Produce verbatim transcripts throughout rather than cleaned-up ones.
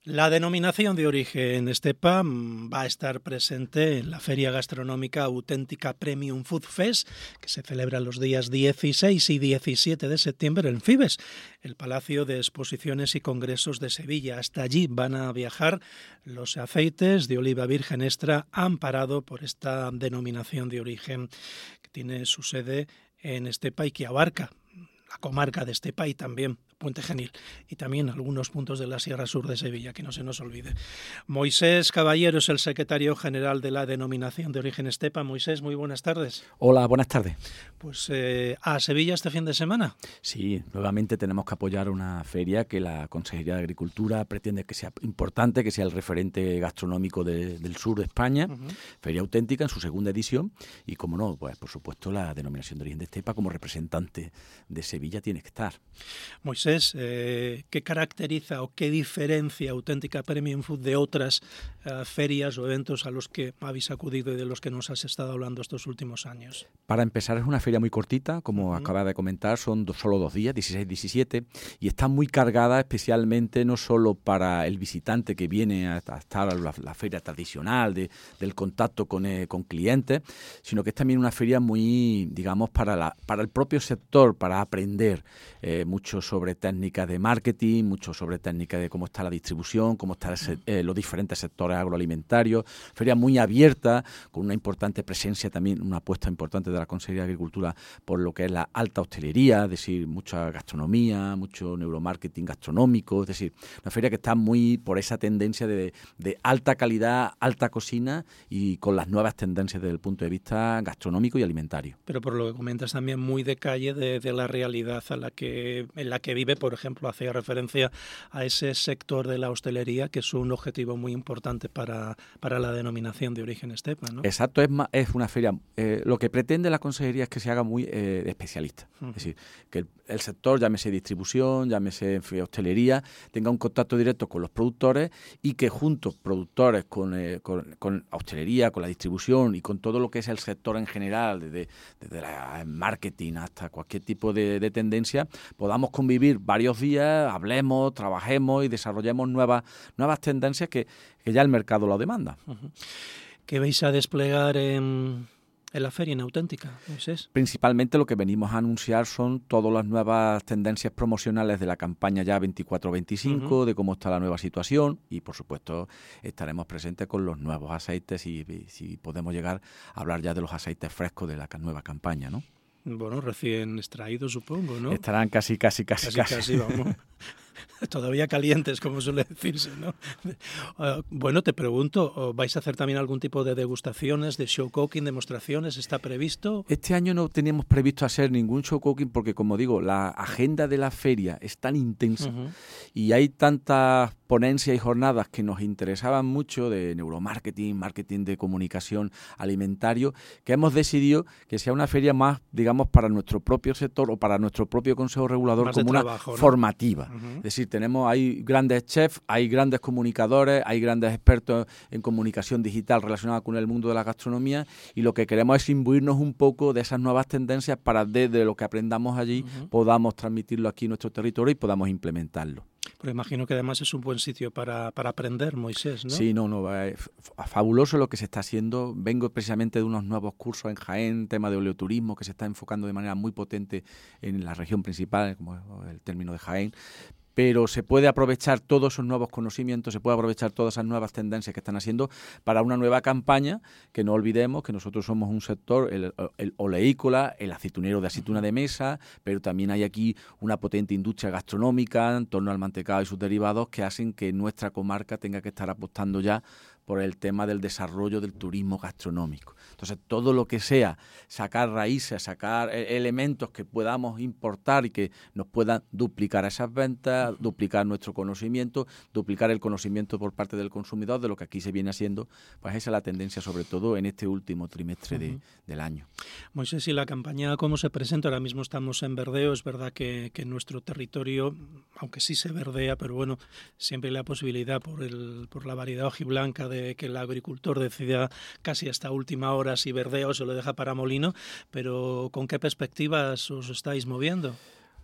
La denominación de origen Estepa va a estar presente en la Feria Gastronómica Auténtica Premium Food Fest, que se celebra los días dieciséis y diecisiete de septiembre en Fibes, el Palacio de Exposiciones y Congresos de Sevilla. Hasta allí van a viajar los aceites de oliva virgen extra amparado por esta denominación de origen, que tiene su sede en Estepa y que abarca la comarca de Estepa y también Puente Genil y también algunos puntos de la Sierra Sur de Sevilla, que no se nos olvide. Moisés Caballero es el secretario general de la denominación de origen Estepa. Moisés, muy buenas tardes. Hola, buenas tardes. Pues eh, a Sevilla este fin de semana. Sí, nuevamente tenemos que apoyar una feria que la Consejería de Agricultura pretende que sea importante, que sea el referente gastronómico de, del sur de España, uh-huh. Feria auténtica en su segunda edición y, como no, pues por supuesto la denominación de origen de Estepa como representante de Sevilla tiene que estar. Moisés, Eh, ¿qué caracteriza o qué diferencia Auténtica Premium Food de otras uh, ferias o eventos a los que habéis acudido y de los que nos has estado hablando estos últimos años? Para empezar, es una feria muy cortita, como uh-huh. acaba de comentar, son dos, solo dos días, dieciséis y diecisiete, y está muy cargada especialmente no solo para el visitante que viene a, a estar a la, la feria tradicional de, del contacto con, eh, con clientes, sino que es también una feria muy, digamos, para, la, para el propio sector, para aprender eh, mucho sobre técnicas de marketing, mucho sobre técnicas de cómo está la distribución, cómo están eh, los diferentes sectores agroalimentarios. Feria muy abierta, con una importante presencia también, una apuesta importante de la Consejería de Agricultura por lo que es la alta hostelería, es decir, mucha gastronomía, mucho neuromarketing gastronómico, es decir, una feria que está muy por esa tendencia de, de alta calidad, alta cocina y con las nuevas tendencias desde el punto de vista gastronómico y alimentario. Pero por lo que comentas también muy de calle de, de la realidad a la que, en la que vive, por ejemplo, hacía referencia a ese sector de la hostelería, que es un objetivo muy importante para, para la denominación de origen Estepa, ¿no? Exacto, es, más, es una feria, eh, lo que pretende la Consejería es que se haga muy eh, especialista, uh-huh. Es decir, que el, el sector, llámese distribución, llámese hostelería, tenga un contacto directo con los productores y que juntos, productores con, eh, con, con hostelería, con la distribución y con todo lo que es el sector en general, desde, desde la marketing hasta cualquier tipo de, de tendencia, podamos convivir varios días, hablemos, trabajemos y desarrollemos nuevas, nuevas tendencias que, que ya el mercado lo demanda. Uh-huh. ¿Qué vais a desplegar en, en la feria en Auténtica, Moisés? Principalmente lo que venimos a anunciar son todas las nuevas tendencias promocionales de la campaña ya veinticuatro veinticinco, uh-huh. de cómo está la nueva situación y, por supuesto, estaremos presentes con los nuevos aceites y, y si podemos llegar a hablar ya de los aceites frescos de la nueva campaña, ¿no? Bueno, recién extraídos, supongo, ¿no? Estarán casi, casi, casi, casi. Casi, casi vamos. Todavía calientes, como suele decirse, ¿no? Uh, bueno, te pregunto, ¿vais a hacer también algún tipo de degustaciones, de show cooking, demostraciones? ¿Está previsto? Este año no teníamos previsto hacer ningún show cooking porque, como digo, la agenda de la feria es tan intensa uh-huh. y hay tantas ponencias y jornadas que nos interesaban mucho de neuromarketing, marketing de comunicación alimentario, que hemos decidido que sea una feria más, digamos, para nuestro propio sector o para nuestro propio Consejo Regulador más como una trabajo, ¿no? formativa. Uh-huh. Es decir, tenemos, hay grandes chefs, hay grandes comunicadores, hay grandes expertos en comunicación digital relacionada con el mundo de la gastronomía y lo que queremos es imbuirnos un poco de esas nuevas tendencias para desde lo que aprendamos allí uh-huh. podamos transmitirlo aquí en nuestro territorio y podamos implementarlo. Pero imagino que además es un buen sitio para, para aprender, Moisés, ¿no? Sí, no, no, es fabuloso lo que se está haciendo. Vengo precisamente de unos nuevos cursos en Jaén, tema de oleoturismo, que se está enfocando de manera muy potente en la región principal, como el término de Jaén. Pero se puede aprovechar todos esos nuevos conocimientos, se puede aprovechar todas esas nuevas tendencias que están haciendo para una nueva campaña, que no olvidemos que nosotros somos un sector, el, el oleícola, el aceitunero de aceituna de mesa, pero también hay aquí una potente industria gastronómica en torno al mantecado y sus derivados que hacen que nuestra comarca tenga que estar apostando ya por el tema del desarrollo del turismo gastronómico. Entonces, todo lo que sea sacar raíces, sacar elementos que podamos importar y que nos puedan duplicar esas ventas, duplicar nuestro conocimiento, duplicar el conocimiento por parte del consumidor de lo que aquí se viene haciendo, pues esa es la tendencia, sobre todo en este último trimestre de, del año. Moisés, ¿y la campaña cómo se presenta? Ahora mismo estamos en verdeo, es verdad que, que en nuestro territorio, aunque sí se verdea, pero bueno, siempre hay la posibilidad por, el, por la variedad hojiblanca de de que el agricultor decida casi hasta última hora si verdea o se lo deja para molino, pero ¿con qué perspectivas os estáis moviendo?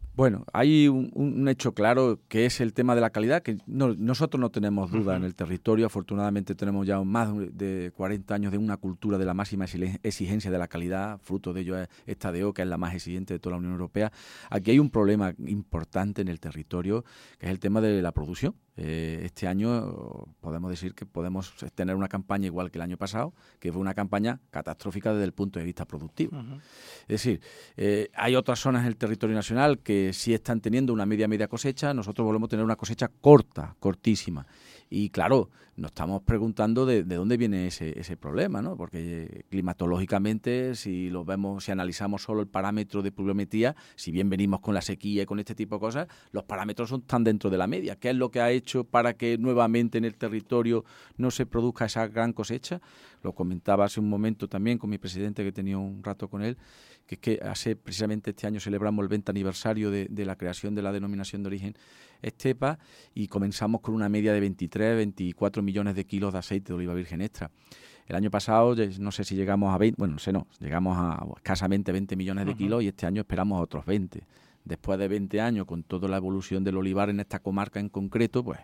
Bueno, hay un, un hecho claro que es el tema de la calidad, que no, nosotros no tenemos duda uh-huh. en el territorio. Afortunadamente tenemos ya más de cuarenta años de una cultura de la máxima exigencia de la calidad. Fruto de ello es esta D O, que es la más exigente de toda la Unión Europea. Aquí hay un problema importante en el territorio, que es el tema de la producción. Eh, este año podemos decir que podemos tener una campaña igual que el año pasado, que fue una campaña catastrófica desde el punto de vista productivo. Uh-huh. Es decir, eh, hay otras zonas en el territorio nacional que sí están teniendo una media media cosecha. Nosotros volvemos a tener una cosecha corta, cortísima. Y claro, nos estamos preguntando de, de dónde viene ese, ese problema, ¿no? Porque climatológicamente, si lo vemos, si analizamos solo el parámetro de pluviometría, si bien venimos con la sequía y con este tipo de cosas, los parámetros son, están dentro de la media. ¿Qué es lo que ha hecho para que nuevamente en el territorio no se produzca esa gran cosecha? Lo comentaba hace un momento también con mi presidente, que tenía un rato con él, que es que hace precisamente este año celebramos el veinte aniversario de, de la creación de la denominación de origen Estepa, y comenzamos con una media de veintitrés, veinticuatro millones de kilos de aceite de oliva virgen extra. El año pasado, no sé si llegamos a veinte, bueno, no sé, no, llegamos a escasamente veinte millones de kilos, uh-huh. y este año esperamos otros veinte. Después de veinte años, con toda la evolución del olivar en esta comarca en concreto, pues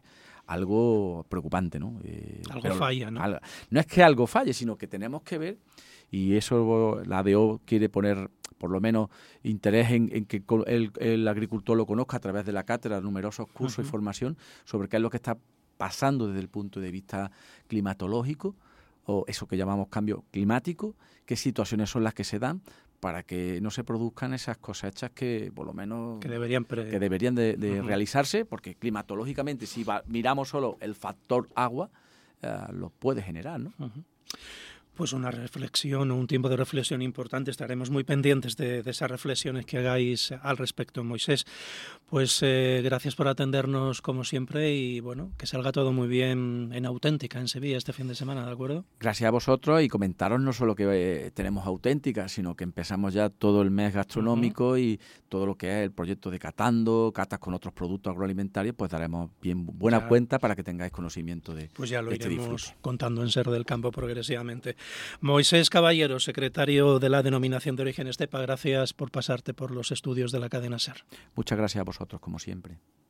algo preocupante, ¿no? Eh, algo pero, falla, ¿no? Al, no es que algo falle, sino que tenemos que ver, y eso la D O quiere poner por lo menos interés en, en que el, el agricultor lo conozca a través de la cátedra, numerosos cursos uh-huh. y formación sobre qué es lo que está pasando desde el punto de vista climatológico, o eso que llamamos cambio climático, qué situaciones son las que se dan para que no se produzcan esas cosechas que por lo menos que deberían, pre... que deberían de, de uh-huh. realizarse, porque climatológicamente si va, miramos solo el factor agua, eh, lo puede generar, ¿no? Uh-huh. Pues una reflexión o un tiempo de reflexión importante. Estaremos muy pendientes de, de esas reflexiones que hagáis al respecto, Moisés. Pues eh, gracias por atendernos como siempre y bueno, que salga todo muy bien en Auténtica, en Sevilla, este fin de semana, ¿de acuerdo? Gracias a vosotros, y comentaros no solo que eh, tenemos Auténtica, sino que empezamos ya todo el mes gastronómico uh-huh. y todo lo que es el proyecto de Catando, catas con otros productos agroalimentarios, pues daremos bien buena ya, cuenta para que tengáis conocimiento de Pues ya lo de este iremos disfrute. Contando en Ser del Campo progresivamente. Moisés Caballero, secretario de la Denominación de Origen Estepa, gracias por pasarte por los estudios de la cadena SER. Muchas gracias a vosotros, como siempre.